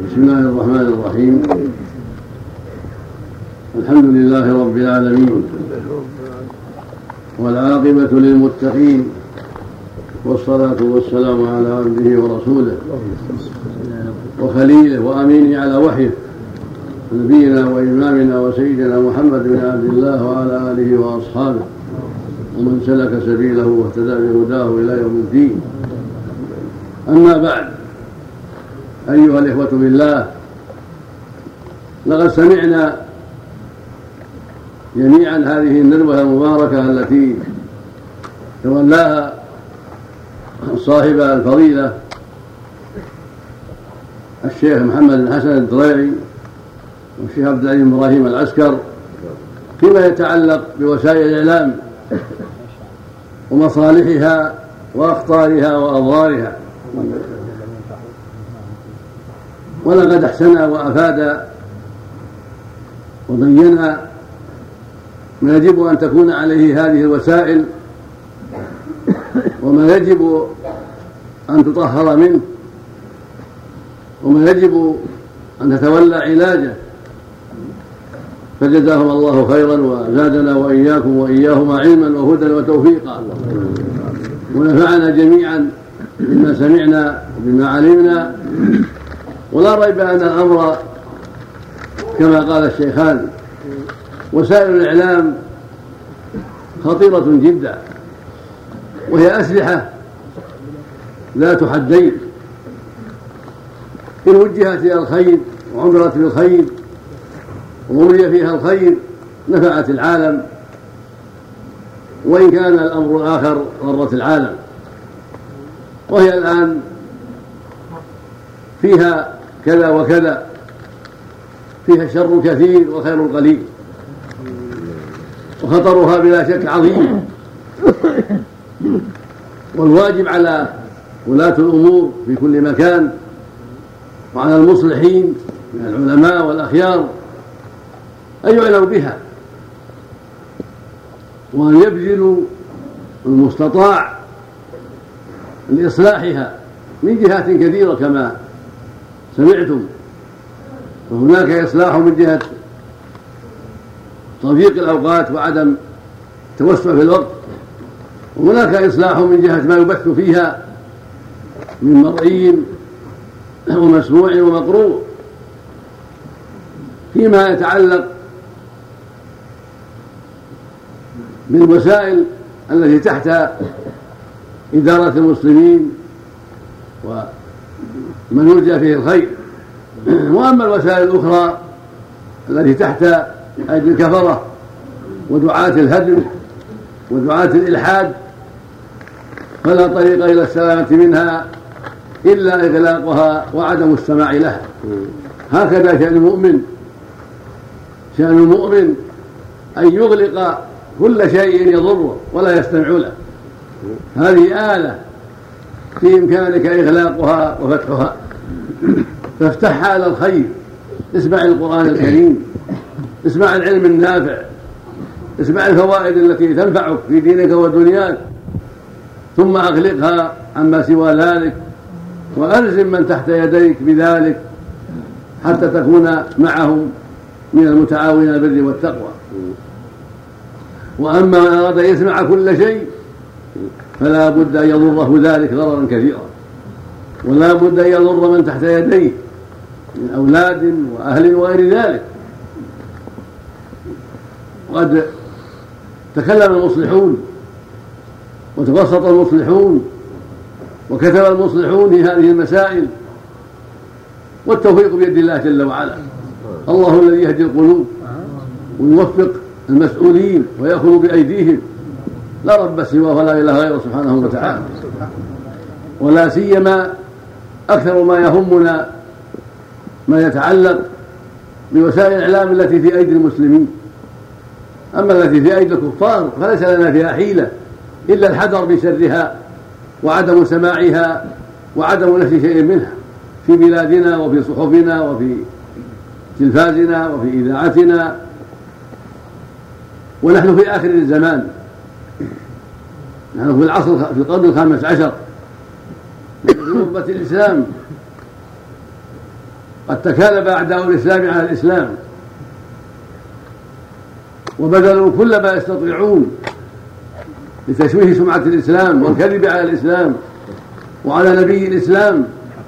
بسم الله الرحمن الرحيم. الحمد لله رب العالمين، والعاقبة للمتقين، والصلاة والسلام على عبده ورسوله وخليله وأمينه على وحيه نبينا وإمامنا وسيدنا محمد بن عبد الله وعلى آله وأصحابه ومن سلك سبيله واهتدى بهداه إلى يوم الدين. أما بعد، أيها الإخوة بالله، لقد سمعنا جميعا هذه الندوة المباركة التي تولاها صاحب الفضيلة الشيخ محمد بن حسن الدريعي والشيخ عبد العزيز بن إبراهيم العسكر فيما يتعلق بوسائل الإعلام ومصالحها وأخطارها وأضرارها. ولقد أحسن وأفاد وبين ما يجب أن تكون عليه هذه الوسائل وما يجب أن تطهر منه وما يجب أن تتولى علاجه، فجزاهم الله خيرا وزادنا وإياكم وإياهما علما وهدى وتوفيقا، ونفعنا جميعا بما سمعنا وبما علمنا. ولا ريب أن الأمر كما قال الشيخان، وسائل الإعلام خطيرة جدا، وهي أسلحة ذات حدين، إن وجهت إلى الخير وعمرت بالخير ومري فيها الخير نفعت العالم، وإن كان الأمر الآخر ضرت العالم. وهي الآن فيها كذا وكذا، فيها الشر كثير والخير قليل، وخطرها بلا شك عظيم. والواجب على ولاة الأمور في كل مكان وعلى المصلحين من العلماء والأخيار أن يعلموا بها وأن يبذلوا المستطاع لإصلاحها من جهات كثيرة كما سمعتم. فهناك إصلاح من جهة تضييق الأوقات وعدم التوسع في الوقت، وهناك إصلاح من جهة ما يبث فيها من مرئي ومسموع ومقروء. فيما يتعلق بالوسائل التي تحت إدارة المسلمين ومن يرجى فيه الخير، وأما الوسائل الأخرى التي تحت أيدي الكفرة ودعاة الهدم ودعاة الإلحاد فلا طريق إلى السلامة منها إلا إغلاقها وعدم السماع لها. هكذا شأن المؤمن، شأن المؤمن أن يغلق كل شيء يضره ولا يستمع له. هذه آلة في إمكانك إغلاقها وفتحها، فافتحها على الخير، اسمع القرآن الكريم، اسمع العلم النافع، اسمع الفوائد التي تنفعك في دينك ودنياك، ثم أغلقها عما سوى ذلك، وألزم من تحت يديك بذلك حتى تكون معهم من المتعاونين على البر والتقوى. وأما من أراد أن يسمع كل شيء فلا بد أن يضره ذلك ضررا كثيرا، ولا بد أن يضر من تحت يديه من أولاد وأهل وغير ذلك. وقد تكلم المصلحون وتبسط المصلحون وكتب المصلحون في هذه المسائل، والتوفيق بيد الله جل وعلا. الله الذي يهدي القلوب ويوفق المسؤولين ويأخذ بأيديهم، لا رب سواه ولا إله غيره سبحانه وتعالى. ولا سيما أكثر ما يهمنا ما يتعلق بوسائل الإعلام التي في أيدي المسلمين. أما التي في أيدي الكفار فليس لنا فيها حيلة إلا الحذر بشرها وعدم سماعها وعدم نشر شيء منها في بلادنا وفي صحفنا وفي تلفازنا وفي إذاعتنا. ونحن في آخر الزمان، نحن في العصر في القرن ال15 في غربة الإسلام، قد تكالب أعداء الإسلام على الإسلام وبذلوا كل ما يستطيعون لتشويه سمعة الإسلام والكذب على الإسلام وعلى نبي الإسلام.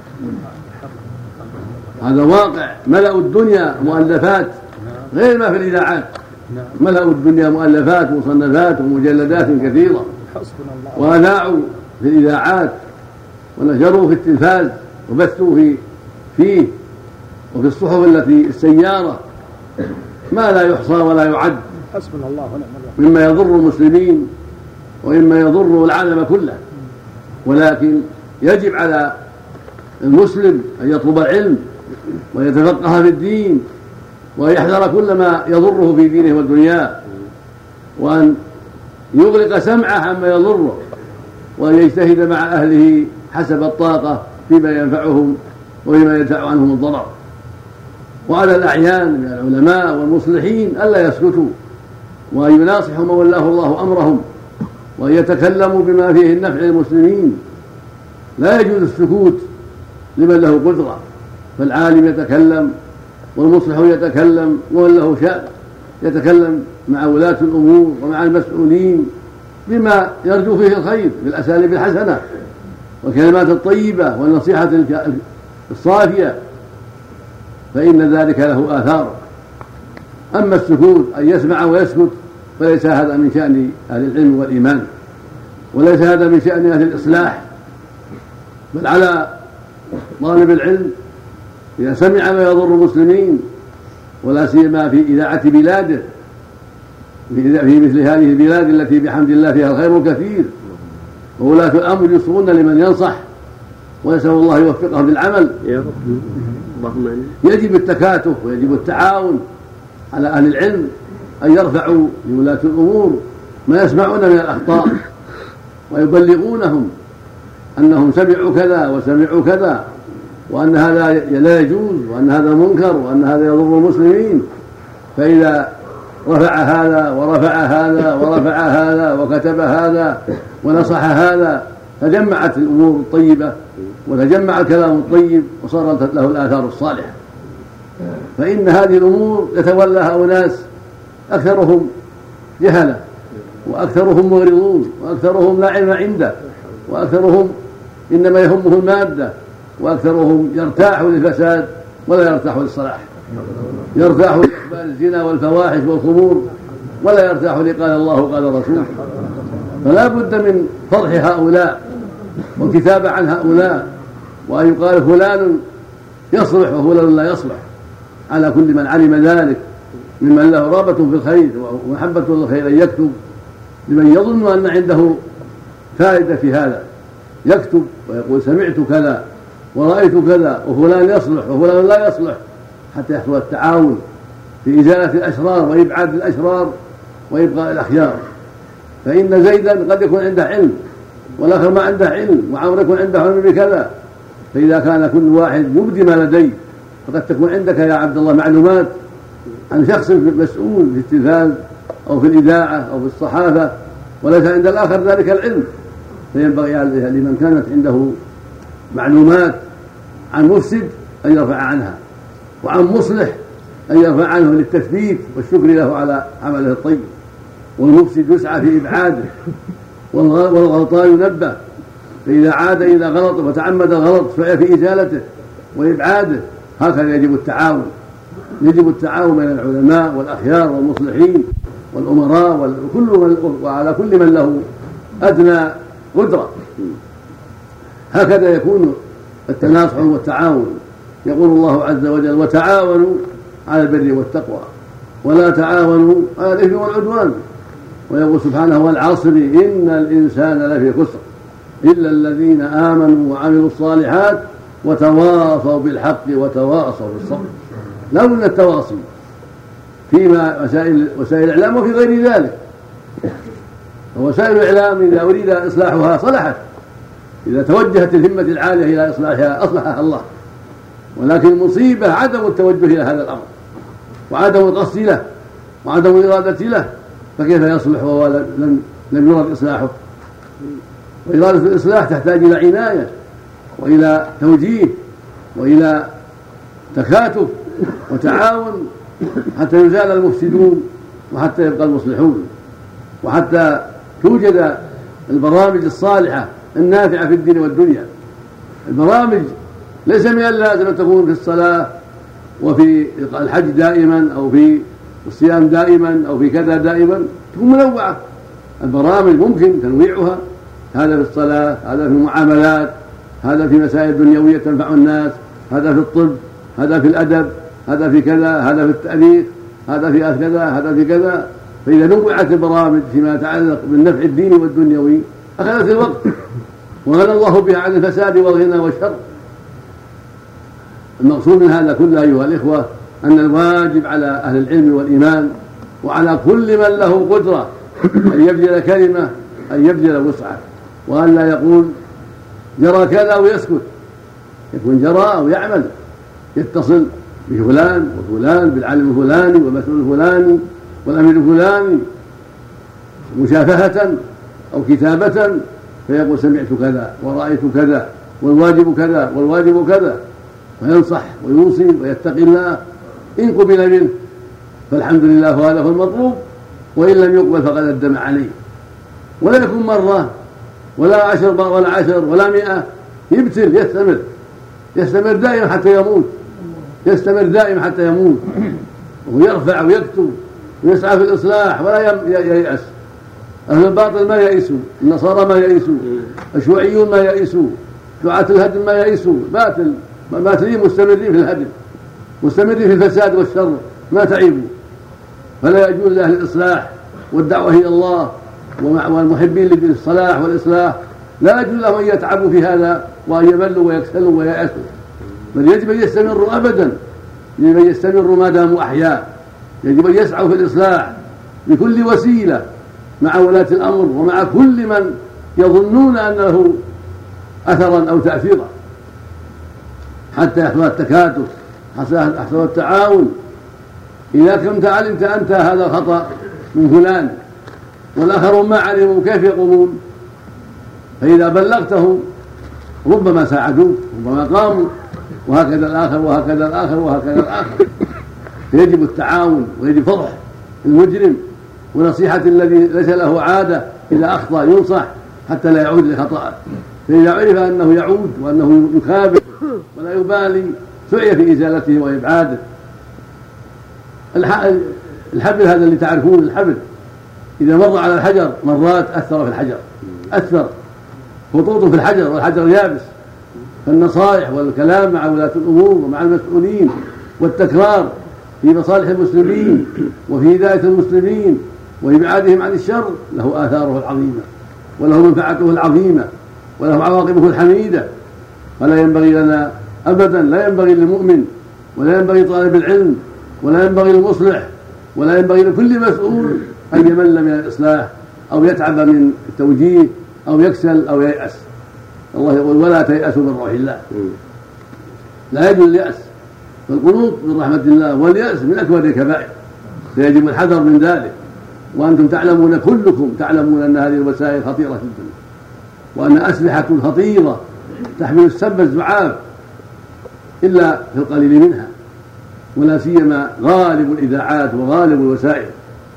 هذا واقع. ملأوا الدنيا مؤلفات غير ما في الإذاعات، ملأوا الدنيا مؤلفات ومصنفات ومجلدات كثيرة، وأذاعوا في الإذاعات ونشروا في التلفاز وبثوا فيه وفي الصحف التي السيارة ما لا يحصى ولا يعد مما يضر المسلمين ومما يضر العالم كله. ولكن يجب على المسلم أن يطلب العلم ويتفقه في الدين ويحذر كل ما يضره في دينه ودنياه، وأن يغلق سمعه عما يضره، وأن يجتهد مع أهله حسب الطاقة فيما ينفعهم وفيما يدفع عنهم الضرر. وعلى الأعيان من العلماء والمصلحين ألا يسكتوا، وأن يناصحوا من ولاه الله أمرهم، وأن يتكلموا بما فيه النفع للمسلمين. لا يجوز السكوت لمن له قدرة، فالعالم يتكلم والمصلح يتكلم ومن له شأن يتكلم مع ولاة الأمور ومع المسؤولين بما يرجو فيه الخير بالأساليب الحسنة والكلمات الطيبة والنصيحة الصافية، فإن ذلك له آثار. أما السكوت أن يسمع ويسكت فليس هذا من شأن أهل العلم والإيمان، وليس هذا من شأن أهل الإصلاح، بل على طالب العلم إذا سمع ما يضر المسلمين، ولا سيما في إذاعة بلاده، في مثل هذه البلاد التي بحمد الله فيها الخير الكثير، وولاة الأمر يصغون لمن ينصح ونسأل الله يوفقهم للعمل. يجب التكاتف ويجب التعاون على أهل العلم أن يرفعوا لولاة الأمور ما يسمعون من الأخطاء ويبلغونهم أنهم سمعوا كذا وسمعوا كذا، وأن هذا لا يجوز، وأن هذا منكر، وأن هذا يضر المسلمين. فإذا رفع هذا ورفع هذا ورفع هذا وكتب هذا ونصح هذا تجمعت الأمور الطيبة وتجمع الكلام الطيب وصارت له الآثار الصالحة. فإن هذه الأمور يتولاها أناس أكثرهم جهلة، وأكثرهم مغرضون، وأكثرهم لا علم عنده، وأكثرهم إنما يهمه المادة، وأكثرهم يرتاح للفساد ولا يرتاح للصلاح، يرتاح لإقبال الزنا والفواحش والخمور ولا يرتاح لقال الله قال رسوله. فلا بد من فضح هؤلاء والكتابة عن هؤلاء، وأن يقال فلان يصلح وفلان لا يصلح، على كل من علم ذلك ممن له رغبة في الخير ومحبة للخير أن يكتب، لمن يظن أن عنده فائدة في هذا يكتب ويقول سمعت كذا ورأيت كذا وفلان يصلح وفلان لا يصلح، حتى يحصل التعاون في إزالة الأشرار وإبعاد الأشرار وإبقاء الأخيار. فإن زيدا قد يكون عنده علم والآخر ما عنده علم، وعمر يكون عنده علم بكذا، فإذا كان كل واحد يبدي ما لديه، فقد تكون عندك يا عبد الله معلومات عن شخص مسؤول في التلفاز أو في الإذاعة أو في الصحافة، وليس عند الآخر ذلك العلم. فينبغي لمن كانت عنده معلومات عن مفسد أن يرفع عنها، وعن مصلح أن يرفع عنه للتثبيت والشكر له على عمله الطيب. والمفسد يسعى في إبعاده، والغلطان ينبه، فإذا عاد إلى غلط وتعمد الغلط فهي في إزالته وإبعاده. هكذا يجب التعاون، يجب التعاون بين العلماء والأخيار والمصلحين والأمراء وعلى كل من له أدنى قدرة. هكذا يكون التناصح والتعاون. يقول الله عز وجل وتعاونوا على البر والتقوى ولا تعاونوا على الإثم والعدوان. ويقول سبحانه والعصر إن الإنسان لفي خسر إلا الذين آمنوا وعملوا الصالحات وتواصوا بالحق وتواصوا بالصبر. لا من التواصي فيما وسائل الإعلام وفي غير ذلك. ووسائل الإعلام إذا أريد إصلاحها صلحت، إذا توجهت الهمة العالية إلى إصلاحها أصلحها الله. ولكن المصيبة عدم التوجه إلى هذا الأمر وعدم القصد له وعدم الإرادة له، فكيف يصلح وهو لم يرد إصلاحه؟ وإرادة الإصلاح تحتاج إلى عناية وإلى توجيه وإلى تكاتف وتعاون حتى يزال المفسدون وحتى يبقى المصلحون، وحتى توجد البرامج الصالحة النافعة في الدين والدنيا. البرامج ليس من اللازم أن تكون في الصلاة وفي الحج دائما أو في الصيام دائما أو في كذا دائما، تكون منوعة. البرامج ممكن تنويعها، هذا في الصلاة، هذا في المعاملات، هذا في مسائل دنيوية تنفع الناس، هذا في الطب، هذا في الأدب، هذا في كذا، هذا في التاريخ، هذا في كذا، هذا في كذا. فإذا نوعت البرامج فيما يتعلق بالنفع الديني والدنيوي أخذت الوقت وغنى الله بها عن الفساد والغنى والشر. المقصود من هذا كله أيها الإخوة أن الواجب على أهل العلم والإيمان وعلى كل من له قدرة أن يبذل كلمة، أن يبذل وسعه، وأن لا يقول جرى كذا ويسكت، يكون جرى أو يعمل، يتصل بفلان وفلان، بالعلم الفلاني والمسؤول الفلاني والأمير الفلاني مشافهة أو كتابة، فيقول سمعت كذا ورأيت كذا والواجب كذا والواجب كذا، فينصح ويوصي ويتقي الله. إن قبل منه فالحمد لله وهذا هو المطلوب، وإن لم يقبل فقد أدم عليه. ولا يكون مرة ولا 10 ولا 10 ولا 100، يبتل، يستمر دائما حتى يموت، يستمر دائما حتى يموت، ويرفع ويكتب ويسعى في الإصلاح ولا ييأس. أهل الباطل ما يئسوا، النصارى ما يئسوا، الشيوعيون ما يئسوا، دعاة الهدم ما يئسوا، باطلين مستمرين في الهدم، مستمرين في الفساد والشر، ما تعيبوا. فلا يجوز لأهل الإصلاح والدعوة إلى الله والمحبين للصلاح والإصلاح لا يجوز لهم أن يتعبوا في هذا وأن يملوا ويكسلوا وييأسوا، بل يجب أن يستمروا أبدا، يجب أن يستمروا ما داموا أحياء، يجب أن يسعوا في الإصلاح بكل وسيلة مع ولاة الأمر ومع كل من يظنون أن له أثرا أو تأثيرا، حتى يحصل التكاتف، يحصل التعاون. إذا كنت علمت أنت هذا الخطأ من فلان والآخرون ما علموا كيف يقومون؟ فإذا بلغته ربما ساعدوك، ربما قاموا، وهكذا الآخر وهكذا الآخر وهكذا الآخر. فيجب التعاون ويجب فضح المجرم ونصيحة الذي ليس له عادة إذا أخطأ ينصح حتى لا يعود لخطأه. فإذا عرف أنه يعود وأنه يكابر ولا يبالي سعي في إزالته وإبعاده. الحبل هذا اللي تعرفون، الحبل إذا مر على الحجر مرات أثر في الحجر، أثر خطوط في الحجر والحجر يابس. فالنصائح والكلام مع ولاة الأمور ومع المسؤولين والتكرار في مصالح المسلمين وفي هداية المسلمين وإبعادهم عن الشر له آثاره العظيمة وله منفعته العظيمة وله عواقبه الحميدة. فلا ينبغي لنا أبدا، لا ينبغي للمؤمن ولا ينبغي طالب العلم ولا ينبغي للمصلح ولا ينبغي لكل مسؤول أن يمل من الإصلاح أو يتعب من التوجيه أو يكسل أو ييأس. الله يقول ولا تيأسوا من روح الله، لا يجوز اليأس، فالقنوط من رحمة الله واليأس من أكبر الكبائر، فيجب الحذر من ذلك. وأنتم تعلمون، كلكم تعلمون أن هذه الوسائل خطيرة جدا، وأن أسلحة خطيرة تحمل السب الزعاف إلا في القليل منها، ولا سيما غالب الإذاعات وغالب الوسائل.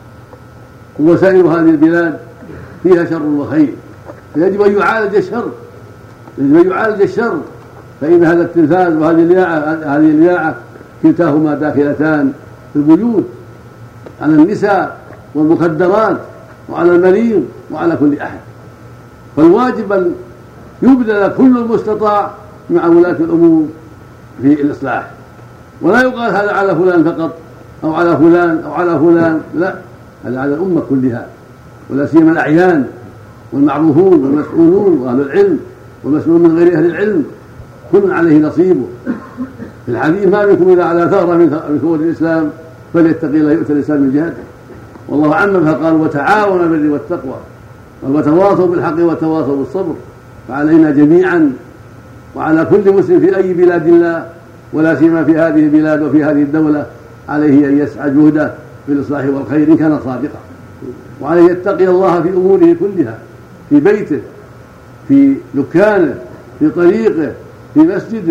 ووسائل هذه البلاد فيها شر وخير، فيجب أن يعالج الشر، يجب أن يعالج الشر. فإن هذا التلفاز وهذه الإذاعة كلتاهما داخلتان في البيوت على النساء والمخدرات وعلى المريض وعلى كل أحد. فالواجب أن يبذل كل المستطاع مع ولاة الأمور في الإصلاح، ولا يقال هذا على فلان فقط أو على فلان أو على فلان، لا، هذا على الأمة كلها، ولا سيما الأعيان والمعروفون والمسؤولون وأهل العلم والمسؤولون من غير أهل العلم، كل عليه نصيبه. في الحديث ما منكم إلا على ثغرة من ثغور الإسلام فليتقي الله يؤتى الإسلام من جهته. والله عمم فقال وتعاونوا بالبر والتقوى، وتواصوا بالحق وتواصوا بالصبر. فعلينا جميعا وعلى كل مسلم في أي بلاد الله ولا سيما في هذه البلاد وفي هذه الدولة عليه أن يسعى جهده في الإصلاح والخير إن كان صادقا، وعليه يتقي الله في أموره كلها، في بيته، في دكانه، في طريقه، في مسجده،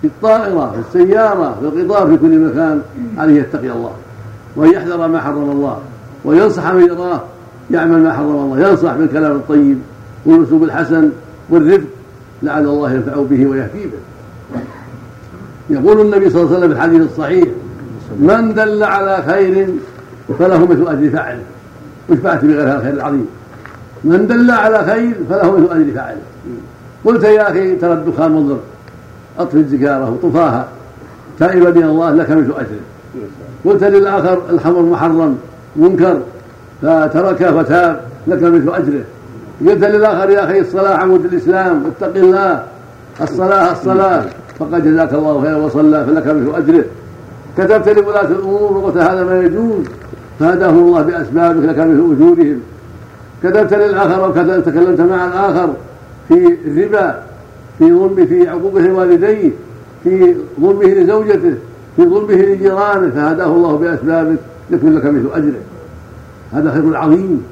في الطائرة، في السيارة، في القطار، في كل مكان عليه يتقي الله وأن يحذر ما حرم الله وينصح من يراه يعمل ما حرم الله، ينصح بالكلام الطيب والأسلوب الحسن والرفق لعل الله ينفع به ويهدي به. يقول النبي صلى الله عليه وسلم في الحديث الصحيح: من دل على خير فله مثل أجر فاعله. واشبعت بغير هذا الخير العظيم. من دل على خير فله مثل أجر فاعله. قلت يا أخي ترى الدخان مضر، أطفئ السيجارة وطفاها تائبا من الله لك مثل أجره. قلت للآخر الخمر محرم منكر فتركه فتاب لك مثل أجره. قلت للآخر يا أخي الصلاة عمود الإسلام اتق الله، الصلاة فقد جزاك الله خيرا وصلى فلك مثل أجره. كتبت لولاة الأمور وقلت هذا ما يجوز فهداهم الله بأسبابك لك مثل أجورهم. كتبت للآخر أو تكلمت مع الآخر في الربا، في عقوقه لوالديه، في ظلمه لزوجته، في ظلمه لجيرانه، فهداه الله بأسبابك يكون لك مثل أجره. هذا خير عظيم.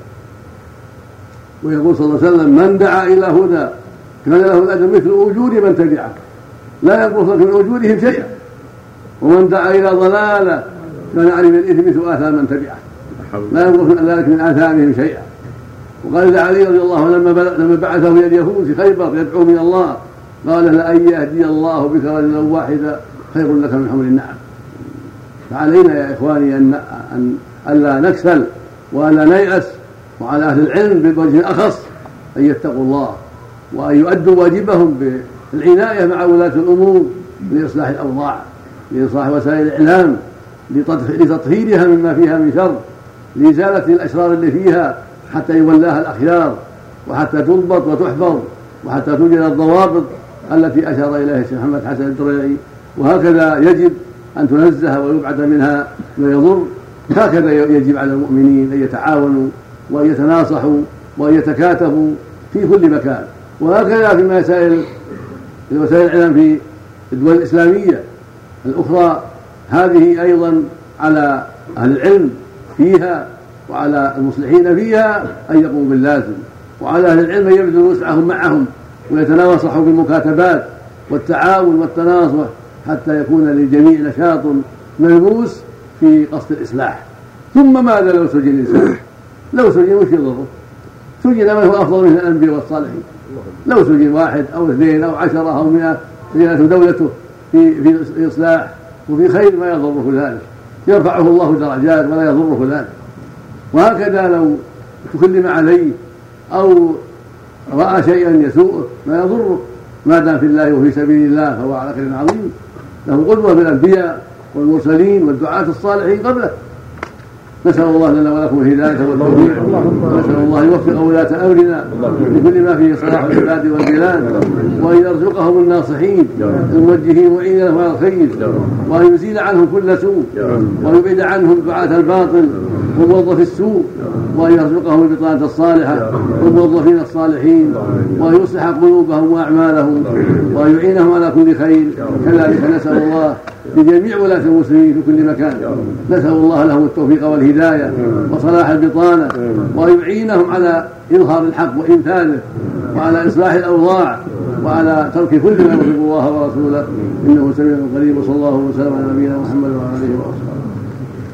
ويقول صلى الله عليه وسلم: من دعا إلى هدى كان له الأجر مثل أجور من تبعه لا ينقص من أجورهم شيئا، ومن دعا إلى ضلالة كان عليه من الإثم مثل آثام من تبعه لا ينقص من ذلك من آثامهم شيئا. وقال علي رضي الله عنه لما بعثه إلى اليهود في خيبر يدعو من الله قال: لأن يهدي الله بك رجلا واحدا خير لك من حمر النعم. فعلينا يا إخواني أن ألا نكسل وألا نيأس، وعلى أهل العلم بالوجه الأخص أن يتقوا الله وأن يؤدوا واجبهم بالعناية مع ولاة الأمور لإصلاح الأوضاع، لإصلاح وسائل الإعلام، لتطهيرها مما فيها من شر، لإزالة الأشرار اللي فيها حتى يولاها الأخيار، وحتى تضبط وتحفظ، وحتى توجد الضوابط التي أشار إليها الشيخ محمد حسن الدريعي. وهكذا يجب أن تنزه ويبعد منها ما يضر. هكذا يجب على المؤمنين أن يتعاونوا وأن يتناصحوا وأن يتكاتفوا في كل مكان. وهكذا في وسائل الإعلام في الدول الإسلامية الأخرى، هذه أيضا على أهل العلم فيها وعلى المصلحين فيها أن يقوموا باللازم، وعلى أهل العلم أن يبذلوا وسعهم معهم ويتناصحوا بالمكاتبات والتعاون والتناصح حتى يكون للجميع نشاط ملموس في قصد الإصلاح. ثم ماذا لو سجن الإنسان؟ لو سجن وش يضره؟ سجن من هو أفضل من الأنبياء والصالحين. لو سجن 1 أو 2 أو 10 أو 100 سجنته دولته في إصلاح وفي خير ما يضره ذلك، يرفعه الله درجات ولا يضره ذلك. وهكذا لو تكلم عليه أو رأى شيئا يسوءه ما يضره ما دام في الله وفي سبيل الله فهو على خير عظيم. له قدوة بالأنبياء والمرسلين والدعاة الصالحين قبله. نسأل الله لنا ولكم الهداية والتوفيق، ونسأل الله يوفق ولاة أمرنا لكل ما فيه صلاح العباد والبلاد، وأن يرزقهم الناصحين الموجهين وإن لهم على الخير، وأن يزيل عنهم كل سوء، وأن يبعد عنهم دعاة الباطل وموظف السوء، وأن يرزقهم البطانة الصالحة والموظفين الصالحين، وأن يصلح قلوبهم وأعمالهم، وأن يعينهم على كل خير. كذلك نسأل الله لجميع ولاة المسلمين في كل مكان، نسأل الله لهم التوفيق والهداية وصلاح البطانة، وأن يعينهم على إظهار الحق وإنفاذه، وعلى إصلاح الأوضاع، وعلى ترك كل ما يغضب الله ورسوله، إنه سميع قريب. وصلى الله وسلم على نبينا محمد وعلى آله وصحبه.